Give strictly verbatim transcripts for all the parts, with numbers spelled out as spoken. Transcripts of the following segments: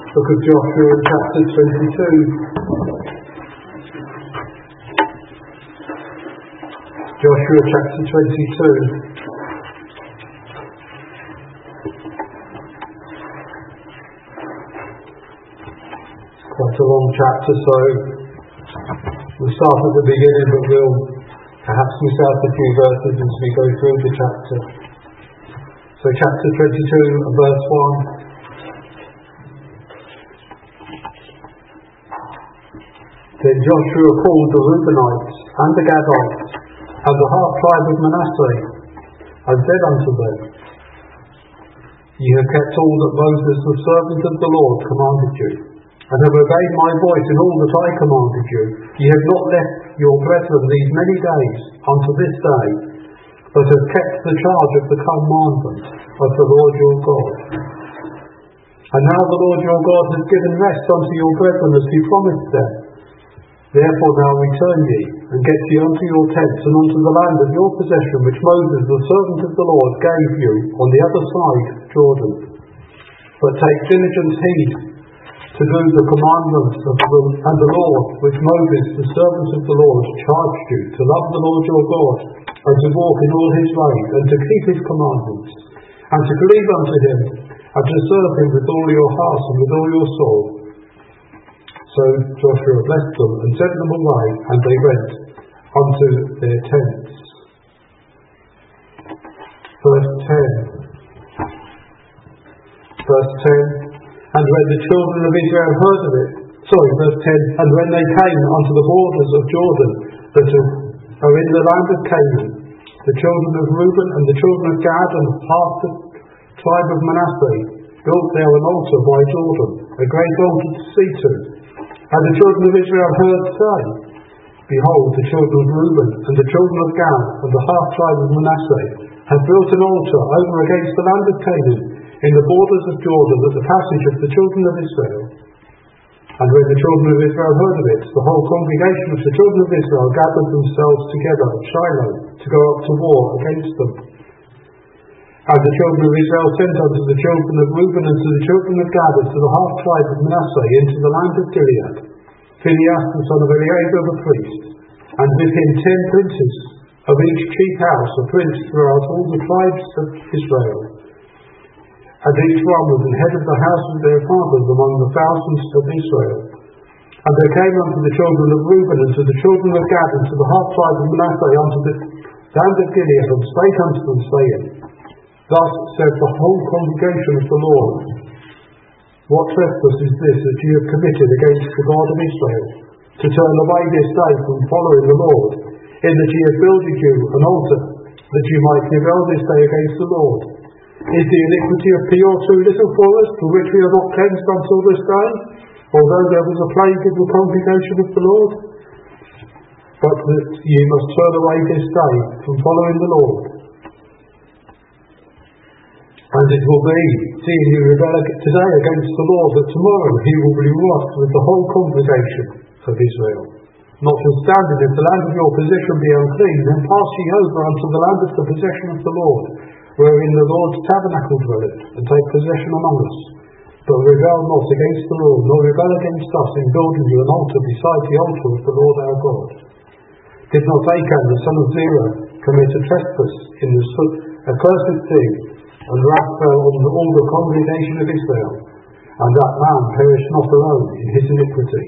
Book of Joshua, chapter twenty-two. Joshua, chapter twenty-two. Quite a long chapter, so we'll start at the beginning, but we'll perhaps miss out a few verses as we go through the chapter. So chapter twenty-two, verse one. Then Joshua called the Reubenites and the Gadites and the half tribe of Manasseh, and said unto them, Ye have kept all that Moses the servant of the Lord commanded you, and have obeyed my voice in all that I commanded you. Ye have not left your brethren these many days unto this day, but have kept the charge of the commandment of the Lord your God. And now the Lord your God has given rest unto your brethren as he promised them. Therefore now return ye, and get ye unto your tents, and unto the land of your possession, which Moses the servant of the Lord gave you on the other side of Jordan. But take diligent heed to do the commandments of the, and the Lord, which Moses the servant of the Lord charged you, to love the Lord your God, and to walk in all his ways, and to keep his commandments, and to cleave unto him, and to serve him with all your heart and with all your soul. So Joshua blessed them and sent them away, and they went unto their tents. Verse ten. Verse ten. And when the children of Israel heard of it, sorry, verse ten. And when they came unto the borders of Jordan that are in the land of Canaan, the children of Reuben and the children of Gad and half the tribe of Manasseh built there an altar by Jordan, a great altar to see to. And the children of Israel heard say, Behold, the children of Reuben and the children of Gad and the half tribe of Manasseh have built an altar over against the land of Canaan in the borders of Jordan at the passage of the children of Israel. And when the children of Israel heard of it, the whole congregation of the children of Israel gathered themselves together at Shiloh to go up to war against them. And the children of Israel sent unto the children of Reuben and to the children of Gad and to the half tribe of Manasseh into the land of Gilead, Phinehas the son of Eleazar the priest, and with him ten princes of each chief house, a prince throughout all the tribes of Israel. And each one was the head of the house of their fathers among the thousands of Israel. And they came unto the children of Reuben and to the children of Gad and to the half tribe of Manasseh unto the land of Gilead, and spake unto them, saying, Thus said the whole congregation of the Lord, What trespass is this that ye have committed against the God of Israel, to turn away this day from following the Lord, in that ye have builded you an altar, that ye might rebel this day against the Lord? Is the iniquity of Peor too little for us, for which we are not cleansed until this day, although there was a plague of the congregation of the Lord? But that ye must turn away this day from following the Lord. And it will be, seeing you rebel today against the Lord, that tomorrow he will be wroth with the whole congregation of Israel. Notwithstanding, if the land of your possession be unclean, then pass ye over unto the land of the possession of the Lord, wherein the Lord's tabernacle dwelleth, and take possession among us. But rebel not against the Lord, nor rebel against us in building you an altar beside the altar of the Lord our God. Did not Achan the son of Zerah commit a trespass in the accursed thing, and wrath fell on all the congregation of Israel, and that man perished not alone in his iniquity?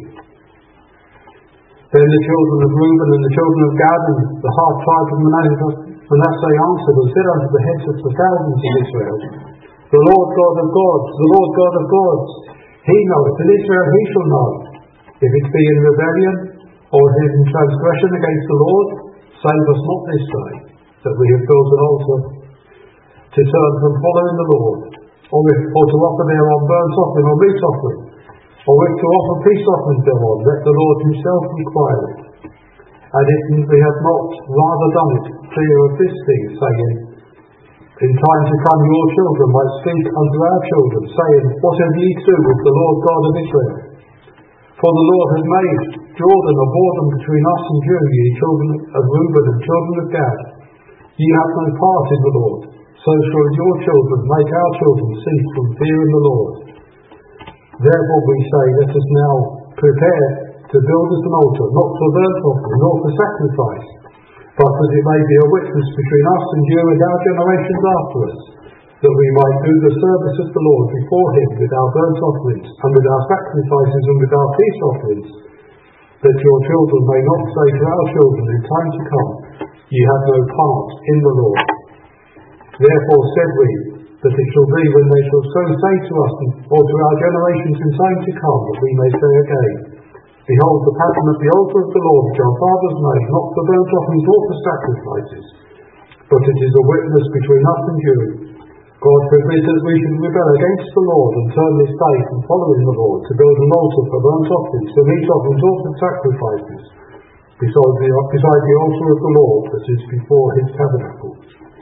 Then the children of Reuben and the children of Gad and the half tribe of Manasseh Manasseh answered and said unto the heads of the thousands of Israel, The Lord God of gods, the Lord God of gods, he knoweth, and Israel he shall know. If it be in rebellion, or in transgression against the Lord, save us not this day, that we have built an altar to turn from following the Lord, or, if, or to offer thereon burnt offering or meat offering, or if to offer peace offerings thereon, let the Lord himself require it. And if we have not rather done it clear of this thing, saying, In time to come your children might speak unto our children, saying, What have ye to do with the Lord God of Israel? For the Lord has made Jordan a border between us and you, ye children of Reuben and children of Gad. Ye have no part in the Lord, so shall your children make our children cease from fearing the Lord. Therefore we say, let us now prepare to build us an altar, not for burnt offering, nor for sacrifice, but that it may be a witness between us and you and our generations after us, that we might do the service of the Lord before him with our burnt offerings, and with our sacrifices, and with our peace offerings, that your children may not say to our children in time to come, ye have no part in the Lord. Therefore said we, that it shall be when they shall so say to us, or to our generations in time to come, that we may say again, behold the pattern of the altar of the Lord, which our fathers made, not for burnt offerings or for sacrifices, but it is a witness between us and you. God forbid that we should rebel against the Lord, and turn this day from following the Lord, to build an altar for burnt offerings, for meat offerings, or for sacrifices, beside the, beside the altar of the Lord that is before his tabernacle.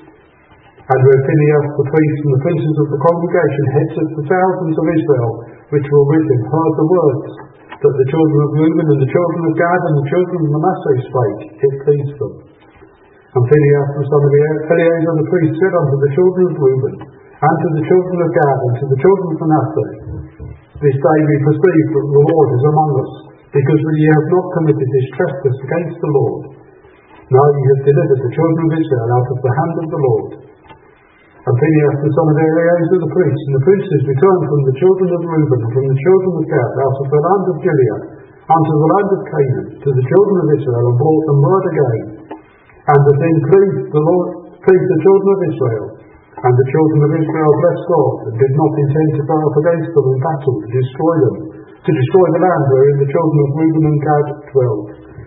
And when Phinehas the priest and the princes of the congregation, heads of the thousands of Israel, which were with him, heard the words that the children of Reuben and the children of Gad and the children of Manasseh spake, it pleased them. And Phinehas the son of Eleazar the priest said unto the children of Reuben, and to the children of Gad, and to the children of Manasseh, this day we perceive that the Lord is among us, because ye have not committed this trespass against the Lord. Now ye have delivered the children of Israel out of the hand of the Lord. And Phinehas the son of Eleazar the priest, and the princes returned from the children of Reuben, and from the children of Gad, out of the land of Gilead, unto the land of Canaan, to the children of Israel, and brought them word again. And the thing pleased the Lord, pleased the children of Israel. And the children of Israel blessed God, and did not intend to go up against them in battle, to destroy them, to destroy the land wherein the children of Reuben and Gad dwelt.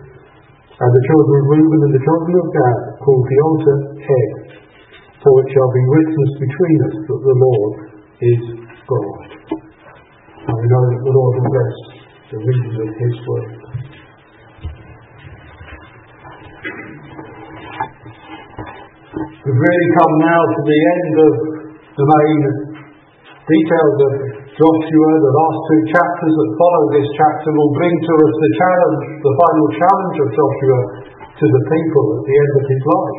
And the children of Reuben and the children of Gad called the altar Head, for it shall be witness between us that the Lord is God. And we know that the Lord will bless the reading of his word. We've really come now to the end of the main details of Joshua. The last two chapters that follow this chapter will bring to us the challenge, the final challenge of Joshua to the people at the end of his life.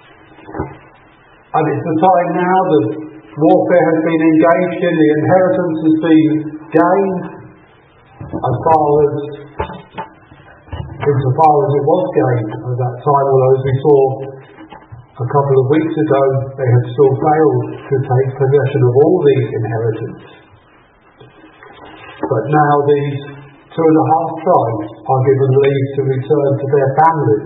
And it's the time now that warfare has been engaged in, the inheritance has been gained, as far as, insofar as it was gained at that time, although as we saw a couple of weeks ago, they had still failed to take possession of all the inheritance. But now these two and a half tribes are given leave to return to their families.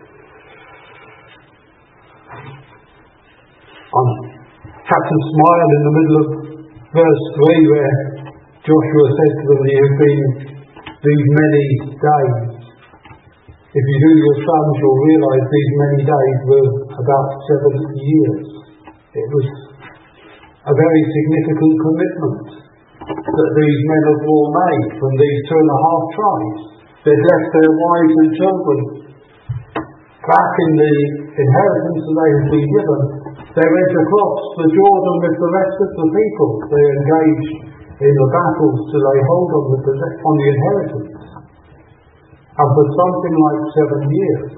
Um, Captain Smile in the middle of verse three, where Joshua says to them, "You have been these many days." If you do your sums, you'll realise these many days were about seven years. It was a very significant commitment that these men of war made from these two and a half tribes. They'd left their wives and children back in the inheritance that they had been given. They went across the Jordan with the rest of the people. They engaged in the battles to lay hold on the, on the inheritance. And for something like seven years,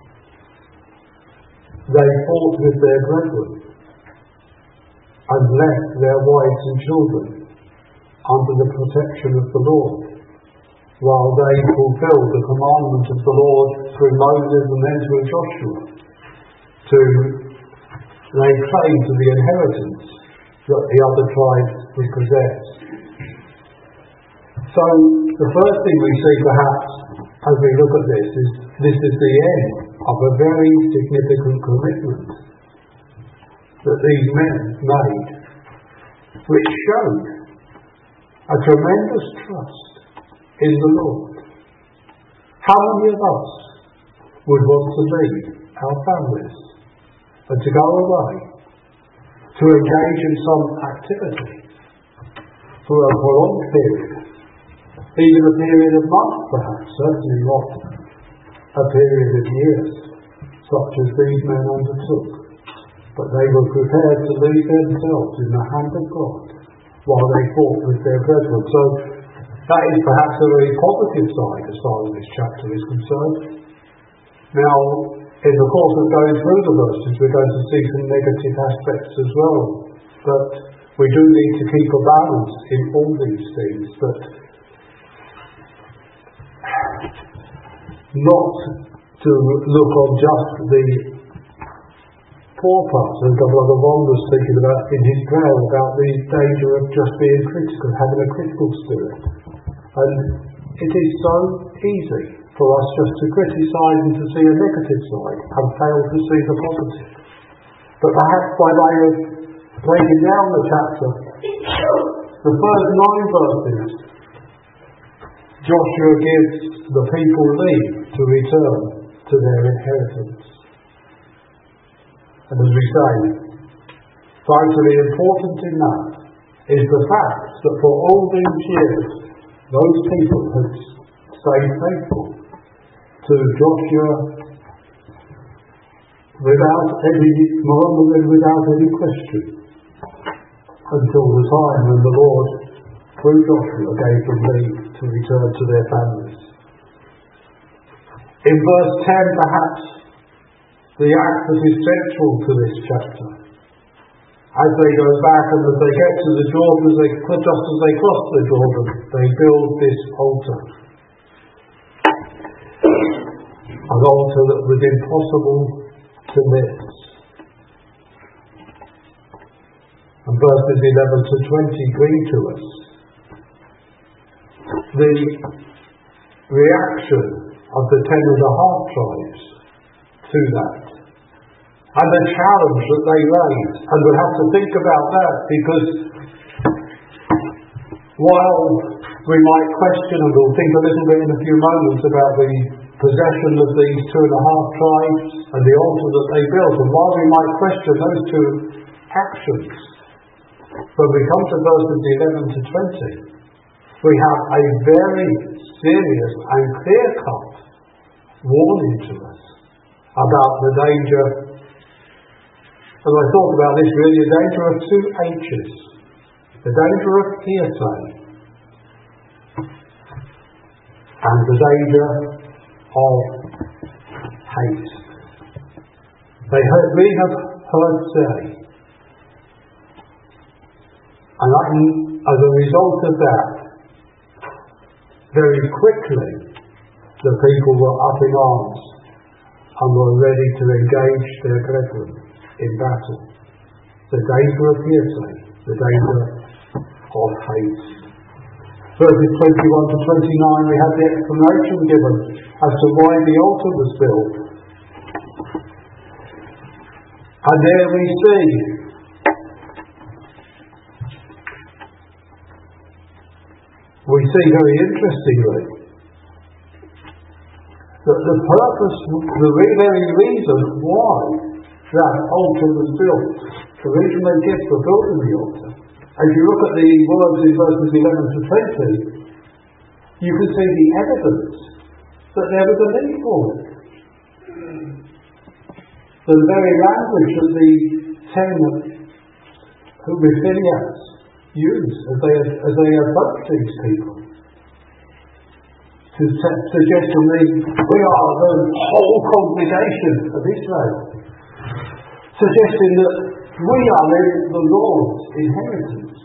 they fought with their brethren and left their wives and children under the protection of the Lord, while they fulfilled the commandment of the Lord through Moses and then through Joshua to lay claim to the inheritance that the other tribes would possess. So the first thing we see perhaps as we look at this is this is the end of a very significant commitment that these men made, which showed a tremendous trust in the Lord. How many of us would want to leave our families and to go away to engage in some activity for a prolonged period, even a period of months perhaps, certainly not a period of years, such as these men undertook? But they were prepared to leave themselves in the hand of God while they fought with their brethren. So that is perhaps a very positive side as far as this chapter is concerned. Now, in the course of going through the verses, we're going to see some negative aspects as well. But we do need to keep a balance in all these things, but not to look on just the poor parts. And Brother Ron was thinking about in his prayer about the danger of just being critical, having a critical spirit. And it is so easy for us just to criticise and to see a negative side and fail to see the positive. But perhaps by way of breaking down the chapter, the first nine verses, Joshua gives the people leave to return to their inheritance. And as we say, vitally important in that is the fact that for all these years, those people had stayed faithful to Joshua without any murmur and without any question, until the time when the Lord, through Joshua, gave them leave to return to their families. In verse ten, perhaps, the act that is central to this chapter, as they go back and as they get to the Jordan, as they, just as they cross the Jordan, they build this altar. An altar that was impossible to miss. And verses eleven to twenty bring to us the reaction of the ten and a half tribes to that, and the challenge that they raise. And we'll have to think about that, because while we might question, and we'll think a little bit in a few moments about the possession of these two and a half tribes and the altar that they built, and while we might question those two actions, when we come to verses eleven to twenty, we have a very serious and clear-cut warning to us about the danger, and I thought about this really, the danger of two H's, the danger of hearsay and the danger of haste. They heard, we have heard say, and as a result of that, very quickly the people were up in arms and were ready to engage their brethren in battle. The danger of hearsay, the danger of haste. Verses twenty-one to twenty-nine, we have the explanation given as to why the altar was built. And there we see we see very interestingly that the purpose, the very reason why that altar was built, the reason they give for building the altar, as you look at the words in verses eleven to twenty, you can see the evidence that there was a need for it. The very language that the ten who were Phineas used as they, as they approach these people, to suggest to me, we are the whole congregation of Israel, suggesting that we are in the Lord's inheritance.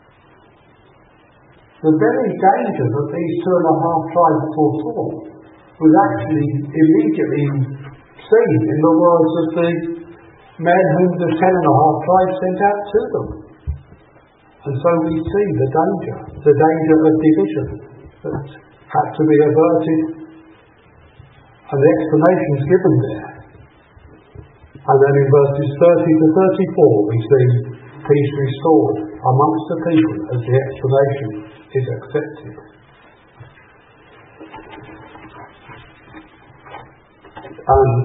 The very danger that these two and a half tribes foresaw was actually immediately seen in the words of the men whom the ten and a half tribes sent out to them. And so we see the danger, the danger of division that had to be averted, and the explanations given there. And then in verses thirty to thirty-four we see peace restored amongst the people as the explanation is accepted. And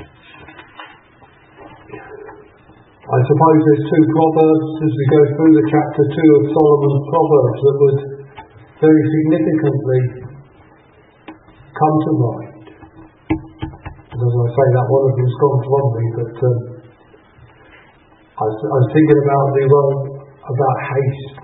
I suppose there's two proverbs as we go through the chapter two of Solomon's Proverbs that would very significantly come to mind. And as I say that, one of them's gone from me, but um, I, was, I was thinking about the word about haste.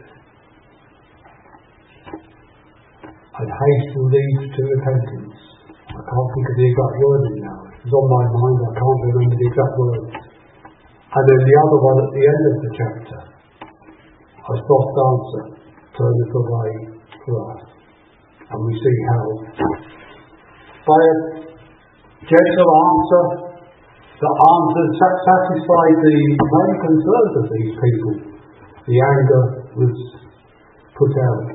And haste will lead to repentance. I can't think of the exact wording now. It's on my mind, I can't remember the exact words. And then the other one at the end of the chapter, a soft answer turneth away wrath. And we see how by a gentle answer that answered satisfied the main concerns of these people. The anger was put out.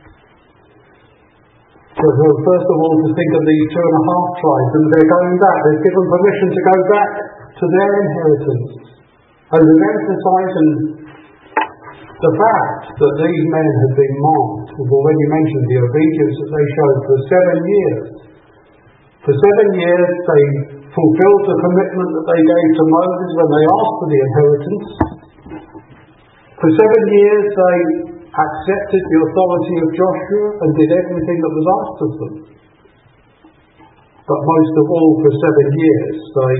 So first of all, to think of these two and a half tribes, and they're going back. They're given permission to go back to their inheritance. And they're emphasising the fact that these men had been marked. We've already mentioned the obedience that they showed for seven years. For seven years they fulfilled the commitment that they gave to Moses when they asked for the inheritance. For seven years they accepted the authority of Joshua and did everything that was asked of them. But most of all, for seven years they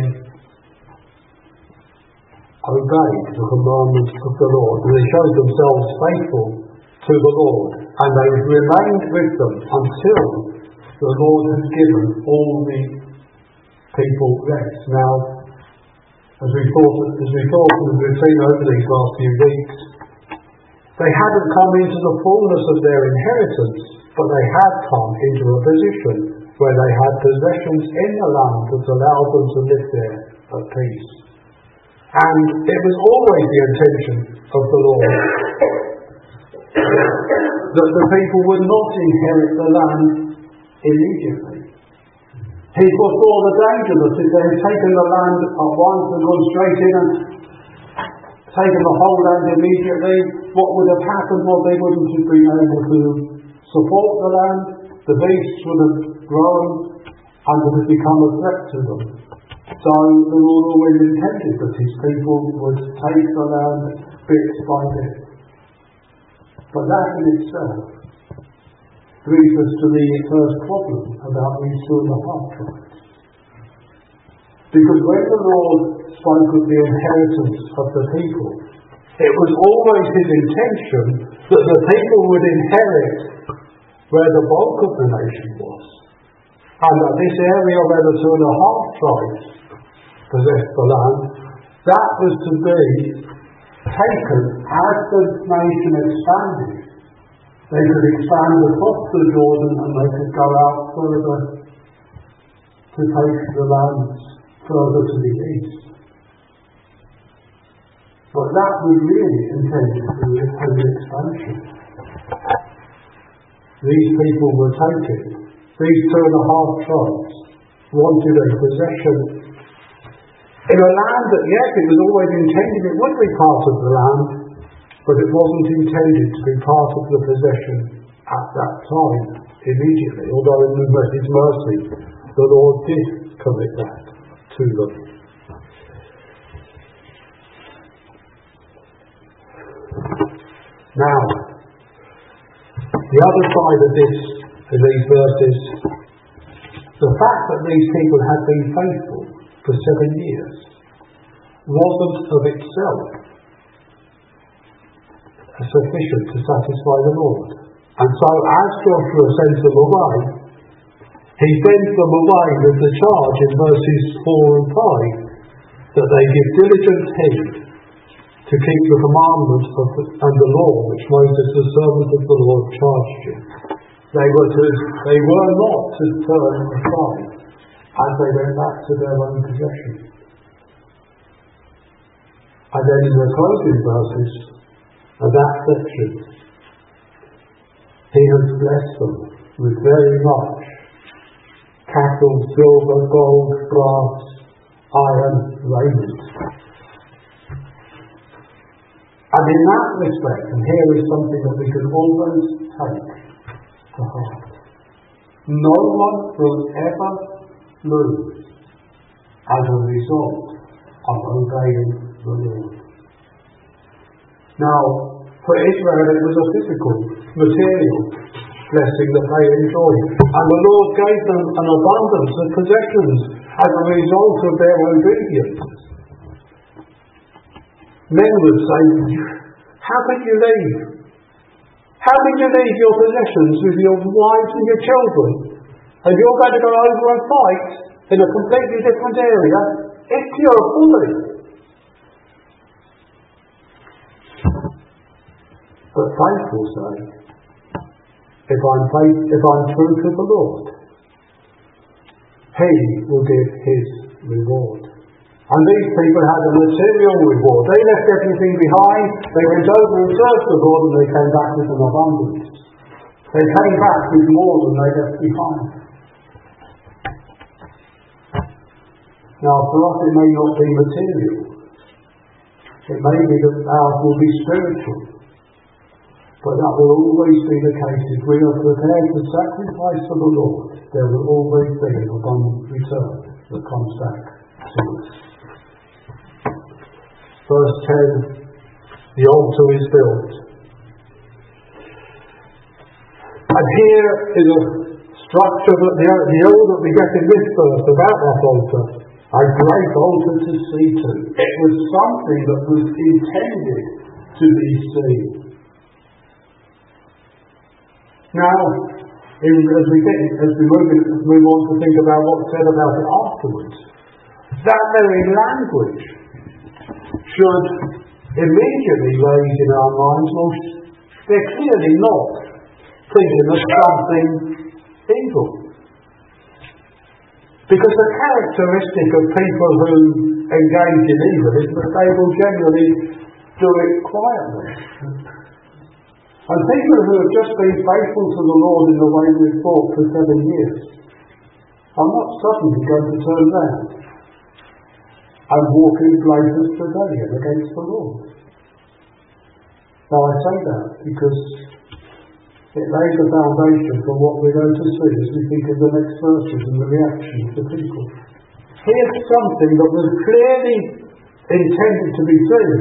obeyed the commandments of the Lord. And they showed themselves faithful to the Lord. And they remained with them until the Lord had given all the people rest. Now, as we thought, as we thought, as we've seen over these last few weeks, they hadn't come into the fullness of their inheritance, but they had come into a position where they had possessions in the land that allowed them to live there at peace. And it was always the intention of the Lord that the people would not inherit the land immediately. He foresaw the danger that if they had taken the land at once and gone straight in and taken the whole land immediately, what would have happened was they wouldn't have been able to support the land, the beasts would have grown and would have become a threat to them. So the Lord always intended that his people would take the land bit by bit. But that in itself brings us to the first problem about these two and a half tribes. Because when the Lord spoke of the inheritance of the people, it was always his intention that the people would inherit where the bulk of the nation was. And that this area where the two and a half tribes possessed the land, that was to be taken as the nation expanded. They could expand across the Jordan and they could go out further to take the lands further to the east. But that was really intended to be an expansion. These people were taken. These two and a half tribes wanted a possession in a land that, yes, it was always intended it would be part of the land, but it wasn't intended to be part of the possession at that time, immediately, although in his mercy, the Lord did commit that to them. Now, the other side of this, in these verses, the fact that these people had been faithful for seven years wasn't of itself sufficient to satisfy the Lord. And so as Joshua sends them away, he sends them away with the charge in verses four and five that they give diligent heed to keep the commandments of the, and the law which Moses, the servant of the Lord, charged you. They were to, they were not to turn aside as they went back to their own possession. And then in the closing verses of that section, he has blessed them with very much cattle, silver, gold, brass, iron, raiment. And in that respect, and here is something that we can always take to heart, no one will ever lose as a result of obeying the Lord. Now, for Israel it was a physical, material blessing that they enjoyed, and the Lord gave them an abundance of possessions as a result of their obedience. Men would say, how can you leave? How can you leave your possessions with your wives and your children, and you're going to go over and fight in a completely different area? It's pure folly. But faith will say, if I'm faith, if I'm true to the Lord, He will give His reward. And these people had a material reward. They left everything behind, they went over and served the Lord, and they came back with an abundance. They came back with more than they left behind. Now for us it may not be material. It may be that ours will be spiritual. But that will always be the case. If we are prepared to sacrifice for the Lord, there will always be an abundant return that comes back to us. Verse ten, the altar is built. And here is a structure that the, the all that we get in this verse about that altar, a great altar to see to. It was something that was intended to be seen. Now, in, as we get, as we move, in, move on to think about what's said about it afterwards, that very language should immediately raise in our minds, well, they're clearly not thinking of something evil. Because the characteristic of people who engage in evil is that they will generally do it quietly. And people who have just been faithful to the Lord in the way we've thought for seven years are not suddenly going to turn round and walk in blatant rebellion against the Lord. Now I say that because it lays the foundation for what we're going to see as we think of the next verses and the reaction of the people. Here's something that was clearly intended to be seen.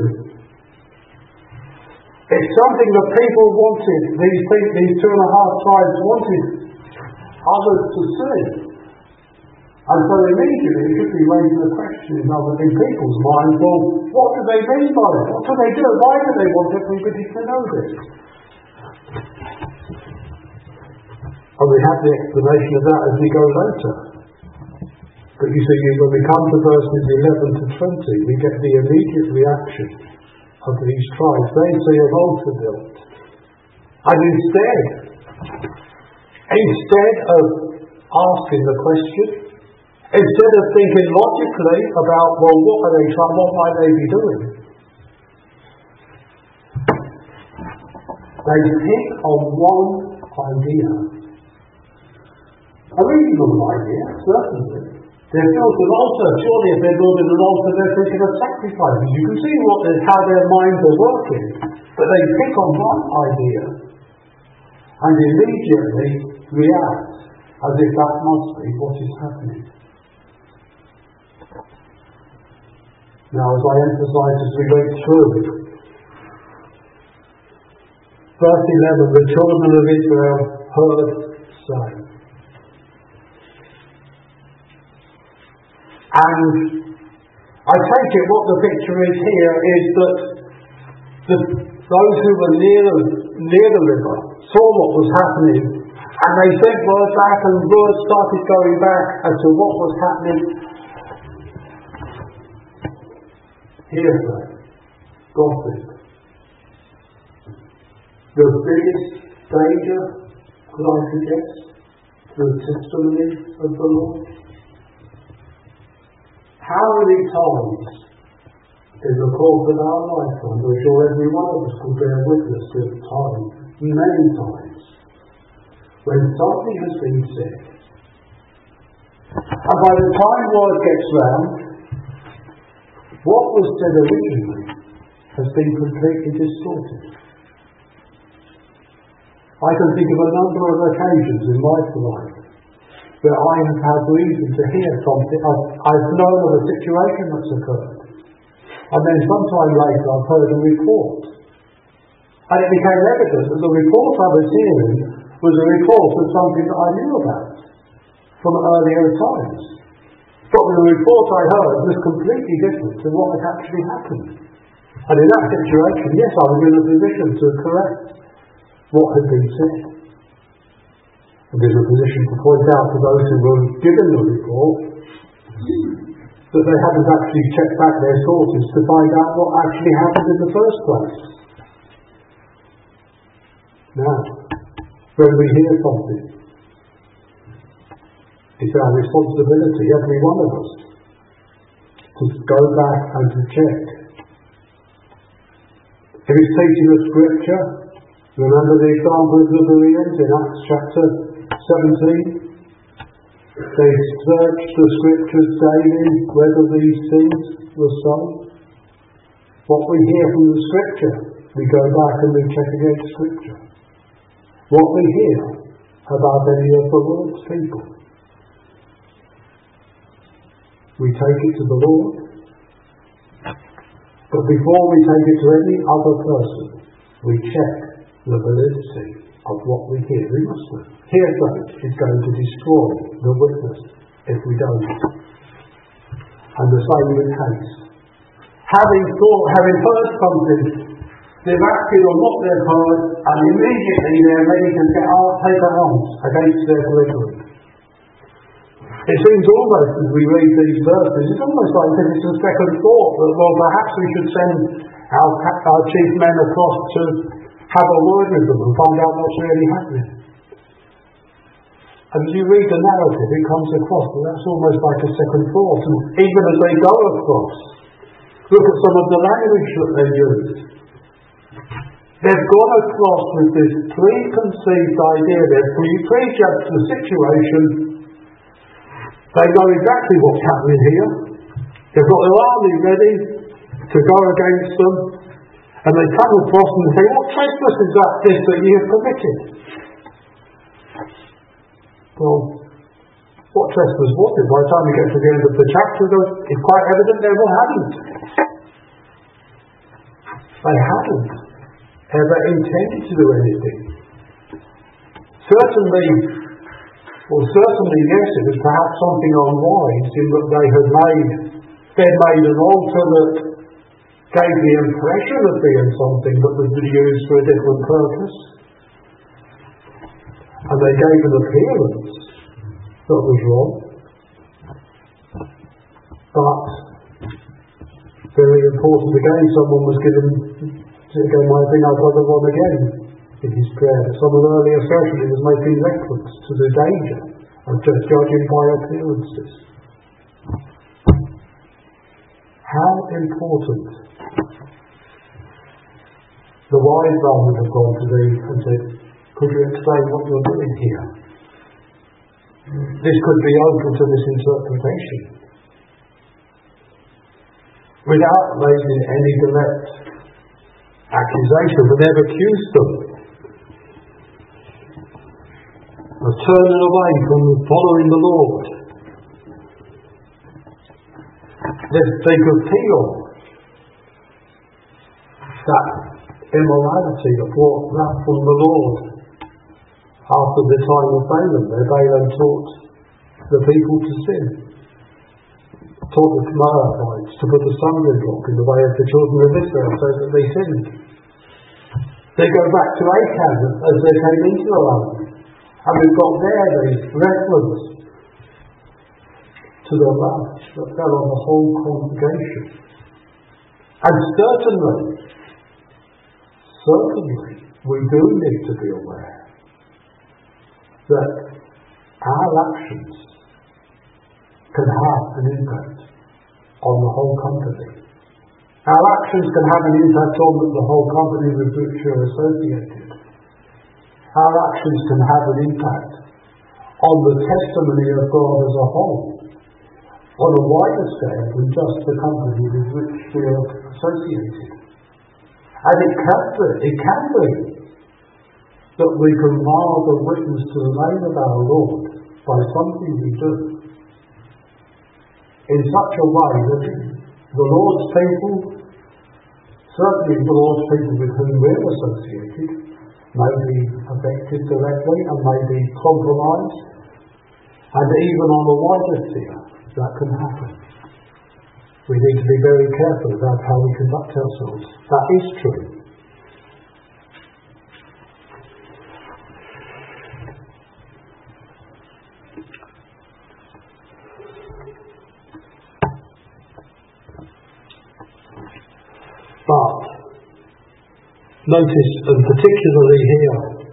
It's something that people wanted, these, these two and a half tribes wanted others to see. And so immediately it should be raising a question in other in people's minds, well, what do they mean by it? What do they do? Why do they want everybody to know this? And we have the explanation of that as we go later. But you see, when we come to verses eleven to twenty, we get the immediate reaction of these tribes. They see an altar built. And instead, instead of asking the question, instead of thinking logically about, well, what are they trying, what might they be doing? They pick on one idea. A reasonable idea, certainly. They're built an altar. Surely if they're building an altar, they're thinking of sacrifices. You can see what how their minds are working. But they pick on one idea and immediately react as if that must be what is happening. Now, as I emphasise as we went through, verse eleven, the children of Israel heard say. And I take it what the picture is here is that the, those who were near the, near the river saw what was happening, and they sent word back, and word started going back as to what was happening. Hearsay, gossip. The biggest danger, could I suggest, to the testimony of the Lord? How many times in the course of our lifetime, I'm sure every one of us will bear witness to time, many times, when something has been said, and by the time word gets round, what was said originally has been completely distorted. I can think of a number of occasions in my life where I have had reason to hear something. I've, I've known of a situation that's occurred, and then sometime later I've heard a report, and it became evident that the report I was hearing was a report of something that I knew about from earlier times. But the report I heard was completely different to what had actually happened. And in that situation, yes, I was in a position to correct what had been said. And in a position to point out to those who were given the report that they hadn't actually checked back their sources to find out what actually happened in the first place. Now, when we hear something, it's our responsibility, every one of us, to go back and to check. If it's teaching of Scripture, remember the example of the Bereans in Acts chapter seventeen? They searched the Scriptures daily whether these things were so. What we hear from the Scripture, we go back and we check against Scripture. What we hear about any of the Lord's people, we take it to the Lord. But before we take it to any other person, we check the validity of what we hear. We must hearsay is going to destroy the witness if we don't. And the same with haste. Having thought, having heard something, they've acted on what they've heard, and immediately they're ready to get out, take arms against their brethren. It seems almost, as we read these verses, it's almost like it's a second thought that, well, perhaps we should send our, our chief men across to have a word with them and find out what's really happening. And as you read the narrative, it comes across, but that's almost like a second thought. And even as they go across, look at some of the language that they use. They've gone across with this preconceived idea. They've prejudged the situation. They know exactly what's happening here. They've got their army ready to go against them. And they come across and say, what trespass is that this that you have committed? Well, what trespass was it? By the time we get to the end of the chapter, it's quite evident they were hadn't. They hadn't ever intended to do anything. Certainly, well, certainly, yes, it was perhaps something unwise in that they had made, they'd made an altar that gave the impression of being something that was used for a different purpose. And they gave an appearance that was wrong. But, very important again, someone was given, again, I think our brother Ron again, in his prayer, someone earlier certainly was making reference to the danger of just judging by appearances. How important. The wise man would have gone to thee and said, could you explain what you're doing here? This could be open to misinterpretation. Without raising any direct accusation, but they've accused them of turning away from following the Lord. They, they could feel that immorality that brought that from the Lord after the time of Balaam, where Balaam taught the people to sin, taught the Moabites to put a stumbling block in the way of the children of Israel so that they sinned. They go back to Achan as they came into the land, and we've got there the reference to the wrath that fell on the whole congregation. And certainly, certainly, we do need to be aware that our actions can have an impact on the whole company. Our actions can have an impact on the whole company with which you're associated. Our actions can have an impact on the testimony of God as a whole, on a wider scale than just the company with which we are associated. And it can be, it can be that we can mar the witness to the name of our Lord by something we do in such a way that the Lord's people, certainly the Lord's people with whom we're associated, may be affected directly and may be compromised, and even on a wider sphere that can happen. We need to be very careful about how we conduct ourselves. That is true. But notice, and particularly here,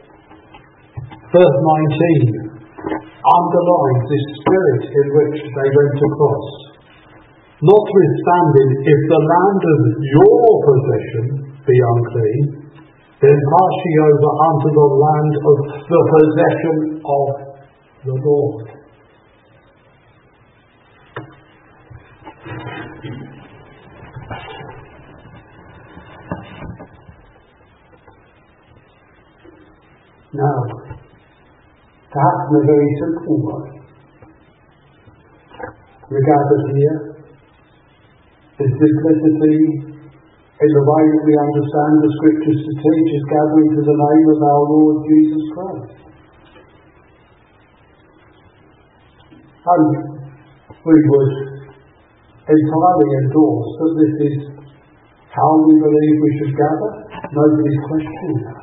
verse nineteen underlines this spirit in which they went across. Notwithstanding, if the land of your possession be unclean, then pass ye over unto the land of the possession of the Lord. Now, perhaps in a very simple way, we gather here in simplicity, in the way that we understand the Scriptures to teach, is gathering to the name of our Lord Jesus Christ. And we would entirely endorse that this is how we believe we should gather. Nobody's questioning that.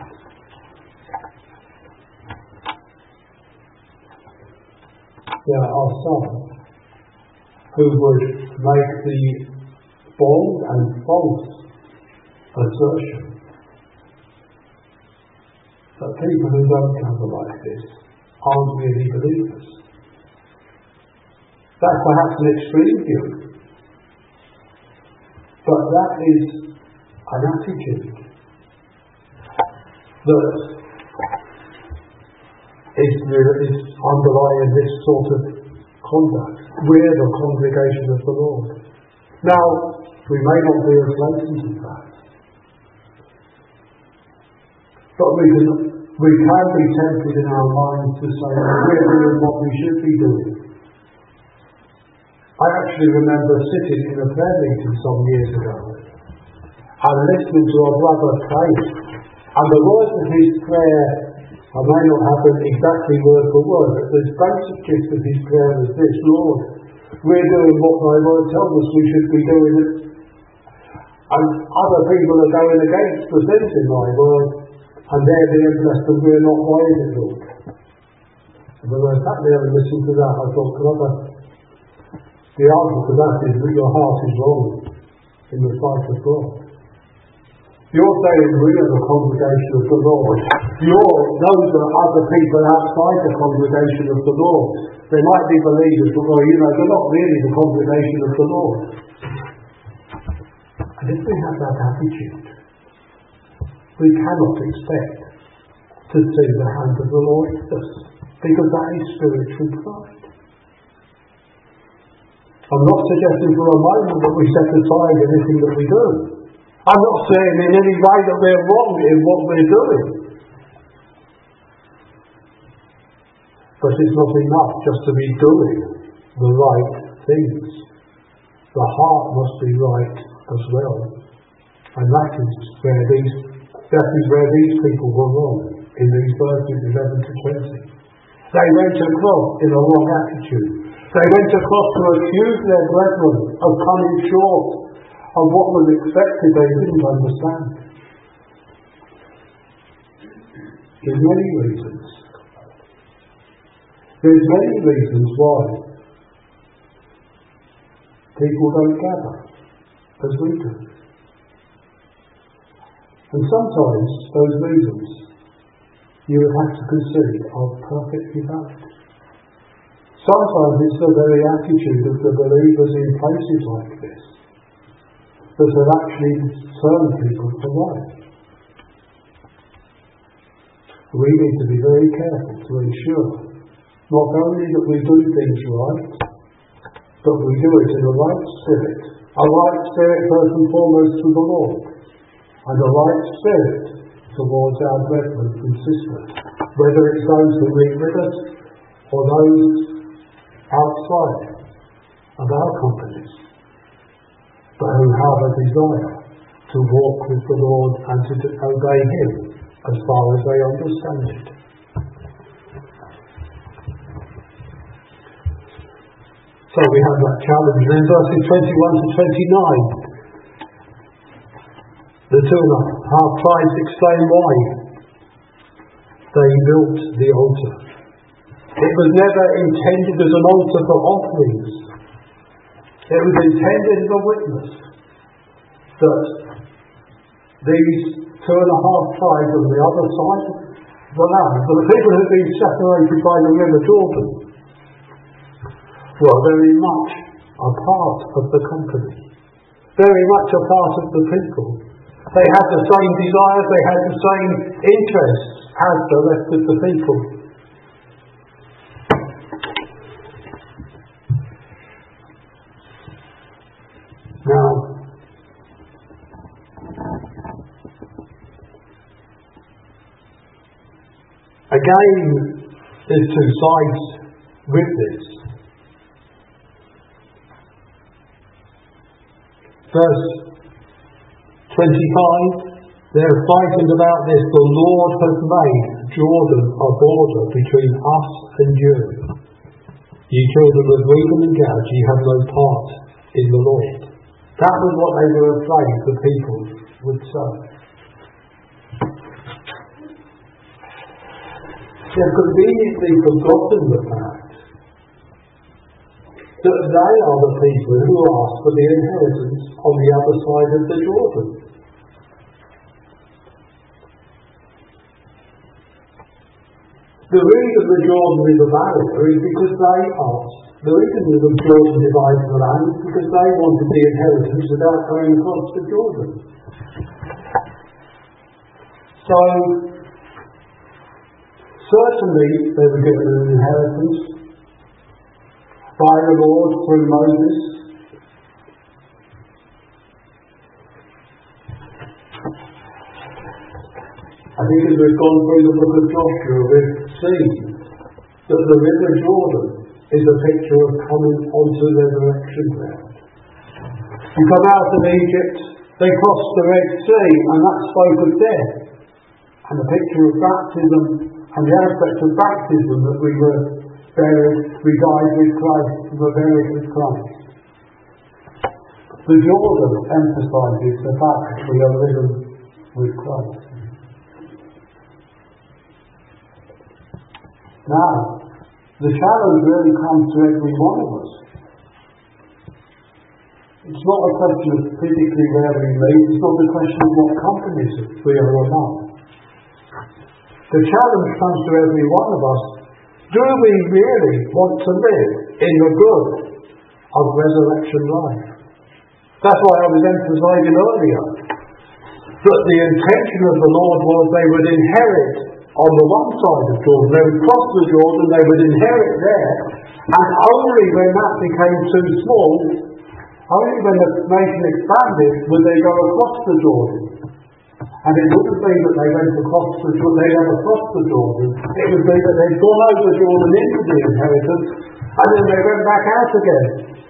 There are some who would make the bold and false assertion that people who don't gather like this aren't really believers. That's perhaps an extreme view, but that is an attitude that is, is underlying this sort of conduct. We're the congregation of the Lord. Now, we may not be as blatant as that, but we can, we can be tempted in our minds to say that we're doing what we should be doing. I actually remember sitting in a prayer meeting some years ago and listening to a brother pray, and the words of his prayer, I may not have them exactly word for word, but the basic gist of his prayer was this: Lord, we're doing what thy word tells us we should be doing, and other people are going against presenting thy word, and they're being blessed and we're not. Why is it, Lord? And when I sat there and listened to that, I thought, brother, the answer to that is that your heart is wrong in the sight of God. You're saying we are the congregation of the Lord. You're, those are other people outside the congregation of the Lord. They might be believers, but well, you know, they're not really the congregation of the Lord. And if we have that attitude, we cannot expect to see the hand of the Lord with us, because that is spiritual pride. I'm not suggesting for a moment that we set aside anything that we do. I'm not saying in any way that we're wrong in what we're doing. But it's not enough just to be doing the right things. The heart must be right as well. And that is where these, that is where these people were wrong in these verses eleven to twenty. They went across in a wrong attitude. They went across to accuse their brethren of coming short of what was expected. They didn't understand. There's many reasons. There's many reasons why people don't gather as we do. And sometimes those reasons you would have to concede are perfectly valid. Sometimes it's the very attitude of the believers in places like this that have actually turned people to life. We need to be very careful to ensure not only that we do things right, but we do it in the right spirit. A right spirit first and foremost to the Lord, and a right spirit towards our brethren and sisters, whether it's those who meet with us or those outside of our companies, but who have a desire to walk with the Lord and to obey Him as far as they understand it. So we have that challenge. Then verses twenty-one to twenty-nine. The two and a half tribes explain why they built the altar. It was never intended as an altar for offerings. It was intended as a witness that these two and a half tribes on the other side, the land, but the people who had been separated by the river Jordan were very much a part of the company, very much a part of the people. They had the same desires, they had the same interests as the rest of the people. Now, again, there's two sides with this. Verse twenty-five, they're fighting about this. The Lord has made Jordan a border between us and you. Ye children of Reuben and Gad, ye have no part in the Lord. That was what they were afraid the people would say. They've conveniently forgotten the fact that they are the people who asked for the inheritance on the other side of the Jordan. The reason the Jordan is a barrier is because they asked. The reason the Jordan divides the land is because they wanted the inheritance without going across the Jordan. So, certainly they were given an inheritance by the Lord through Moses. I think as we've gone through the book of Joshua, we've seen that the river Jordan is a picture of coming onto resurrection ground. You come out of Egypt, they crossed the Red Sea, and that spoke of death. And the picture of baptism, and the aspect of baptism that we were buried, we died with Christ, and were buried with Christ. The Jordan emphasises the fact that we are risen with Christ. Now, the challenge really comes to every one of us. It's not a question of physically where we live, it's not a question of what companies we are among. The challenge comes to every one of us. Do we really want to live in the good of resurrection life? That's why I was emphasising earlier that the intention of the Lord was they would inherit on the one side of Jordan. They would cross the Jordan, they would inherit there, and only when that became too small, only when the nation expanded, would they go across the Jordan. And it wouldn't be that they went across the Jordan, they went across the Jordan. It would be that they'd gone over Jordan into the inheritance, and then they went back out again.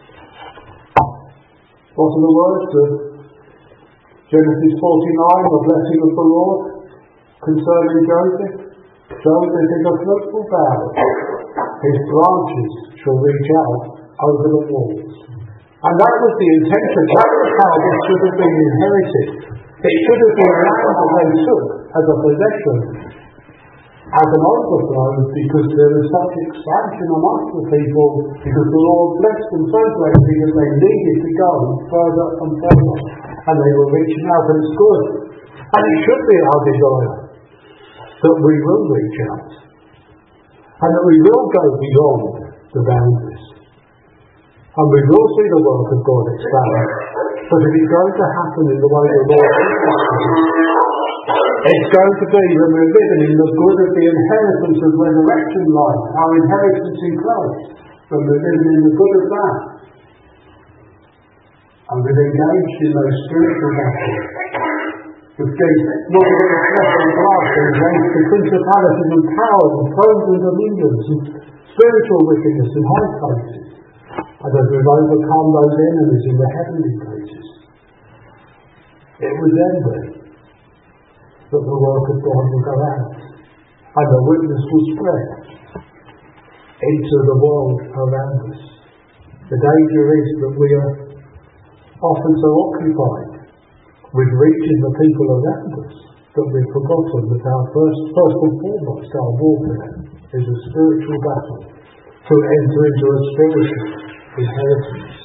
What are the words of Genesis forty-nine, the blessing of the Lord concerning Joseph? Joseph is a fruitful valley. His branches shall reach out over the walls. And that was the intention. That was how this should have been inherited. It should have been land that they took as a possession, as an overflow, because there was such expansion amongst the people, because the Lord blessed them so greatly that they needed to go further and further. And they were reaching out, and it's good. And it should be our desire that we will reach out, and that we will go beyond the boundaries, and we will see the work of God expand. But if it's going to happen in the way the Lord is, it's going to be when we're living in the good of the inheritance of resurrection life, our inheritance in Christ, when we're living in the good of that, and we've engaged in those spiritual battles. With gates not with the flesh and blood, but against the principalities and powers and thrones and dominions and spiritual wickedness in high places. And as we've overcome those enemies in the heavenly places, it was then that the work of God will go out, and the witness will spread into the world around us. The danger is that we are often so occupied with reaching the people around us that we've forgotten that our first, first and foremost, our warfare is a spiritual battle to enter into a spiritual inheritance.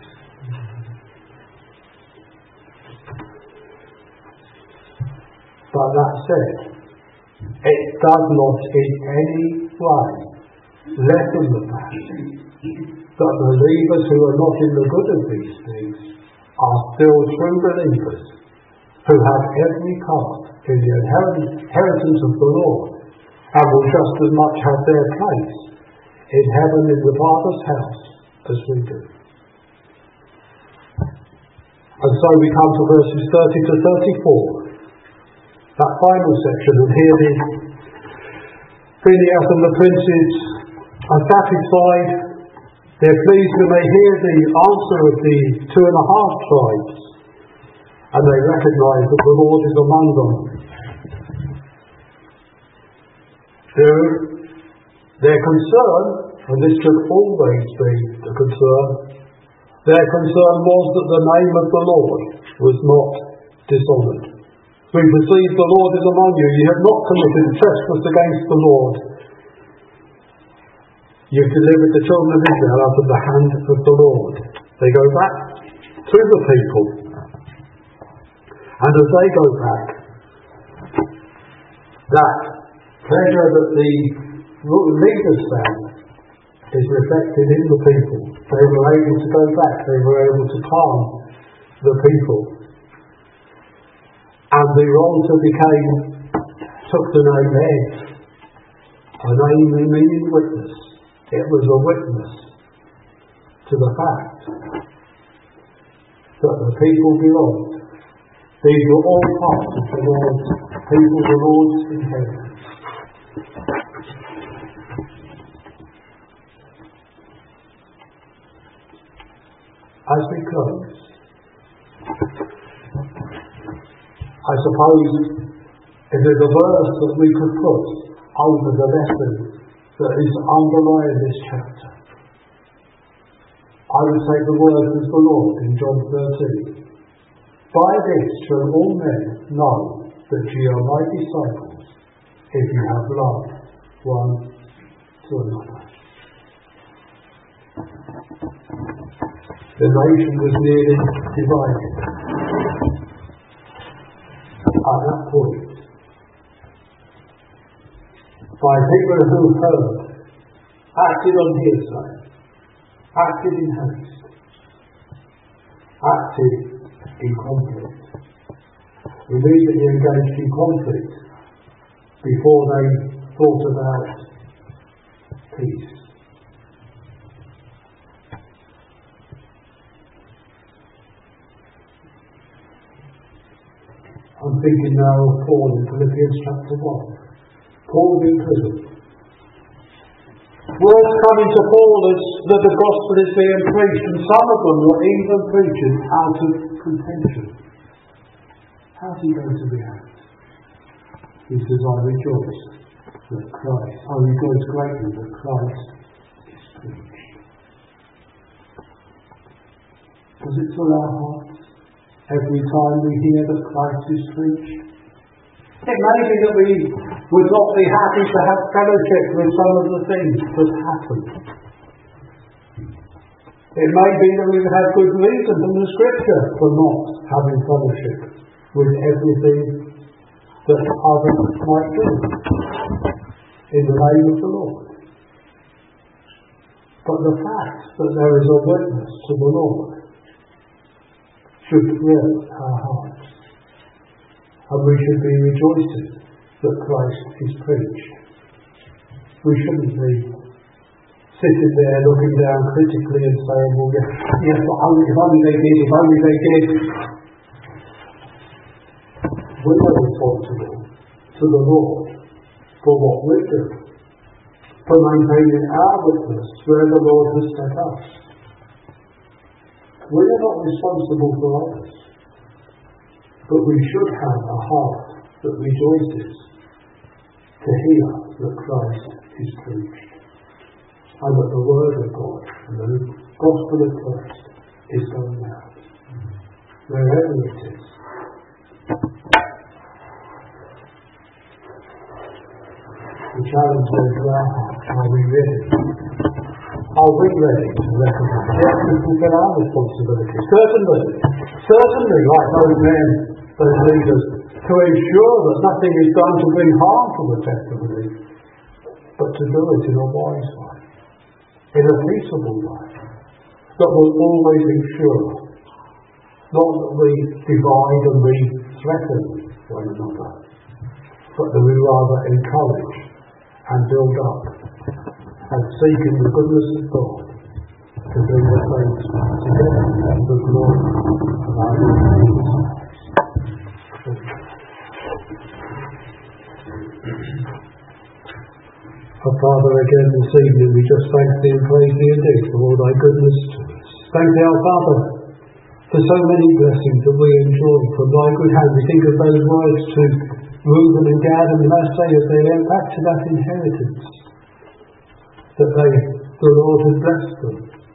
But that said, It does not in any way lessen the fact that believers who are not in the good of these things are still true believers who have every part in the inheritance of the Lord and will just as much have their place in heaven in the Father's house as we do. And so we come to verses thirty to thirty-four, that final section, and here the Phinehas and the princes are satisfied. They're pleased when they hear the answer of the two and a half tribes, and they recognise that the Lord is among them. Their, their concern, and this should always be the concern, their concern was that the name of the Lord was not dishonoured. We perceive the Lord is among you. You have not committed trespass against the Lord. You've delivered the children of Israel out of the hand of the Lord. They go back to the people. And as they go back, that pleasure that the leaders found is reflected in the people. They were able to go back. They were able to calm the people. And the altar became, took the name Ed, a name meaning witness. It was a witness to the fact that the people belonged. These were all parts of the Lord's people, the Lord's inheritance. As we close, I suppose if there's a verse that we could put over the lesson that is underlying this chapter, I would say the word of the Lord in John thirteen. By this shall all men know that ye are my disciples, if you have love one to another. The nation was nearly divided. At that point, by people who heard, acted on hearsay, acted in haste, acted in conflict, immediately engaged in conflict before they thought about peace. I'm thinking now of Paul in Philippians chapter one. Paul in prison. Words coming to Paul as that the gospel is being preached, and some of them were even preaching out of contention. How's he going to react? He says, I rejoice that Christ, I rejoice greatly that Christ is preached. Does it fill our hearts every time we hear that Christ is preached? It may be that we would not be happy to have fellowship with some of the things that happen. It may be that we would have good reason from the Scripture for not having fellowship with everything that others might do in the name of the Lord. But the fact that there is a witness to the Lord should thrill our hearts, and we should be rejoicing that Christ is preached. We shouldn't be sitting there looking down critically and saying, well, yes, yes but only, if only they did, if only they did. We are responsible to the Lord for what we do, for maintaining our witness where the Lord has set us. We are not responsible for others, but we should have a heart that rejoices to hear that Christ is preached, and that the word of God and the gospel of Christ is going out wherever it is. The challenge is to our hearts: are we ready? Are we ready to recognize yes, to fulfill our responsibility? Certainly, certainly, like those men, those leaders, to ensure that nothing is done to bring harm to the testimony, but to do it in a wise way, in a peaceable way, that will always ensure not that we divide and we threaten one another, but that we rather encourage and build up and seek in the goodness of God to bring the saints together to the glory of our Lord Jesus Christ. Our Father, again this evening we just thank Thee and praise Thee indeed for all Thy goodness to us. Thank Thee, our Father, for so many blessings that we enjoy from Thy good hand. We think of those words to Reuben and Gad and Manasseh as they went back to that inheritance, that they, the Lord had blessed them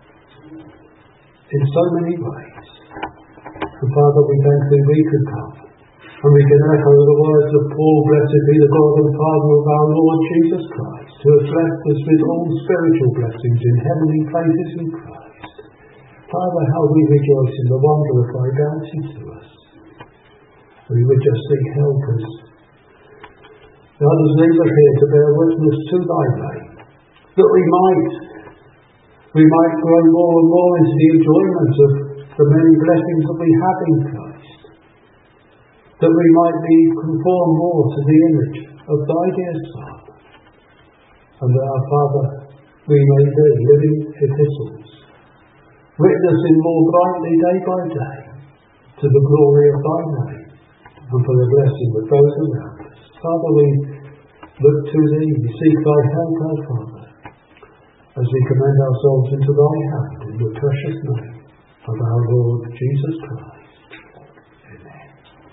in so many ways. And Father, we thank Thee we could come and we can echo the words of Paul, blessed be the God and Father of our Lord Jesus Christ, who has blessed us with all spiritual blessings in heavenly places in Christ. Father, how we rejoice in the wonder of Thy bounty to us. We would just seek help us. God has leave us here to bear witness to Thy name, that we might, we might grow more and more into the enjoyment of the many blessings that we have in Christ, that we might be conformed more to the image of Thy dear Son, and that our Father, we may be living epistles, witnessing more brightly day by day to the glory of Thy name and for the blessing of those around us. Father, we look to Thee, we seek Thy help, our Father, as we commend ourselves into Thy hand in the precious name of our Lord Jesus Christ.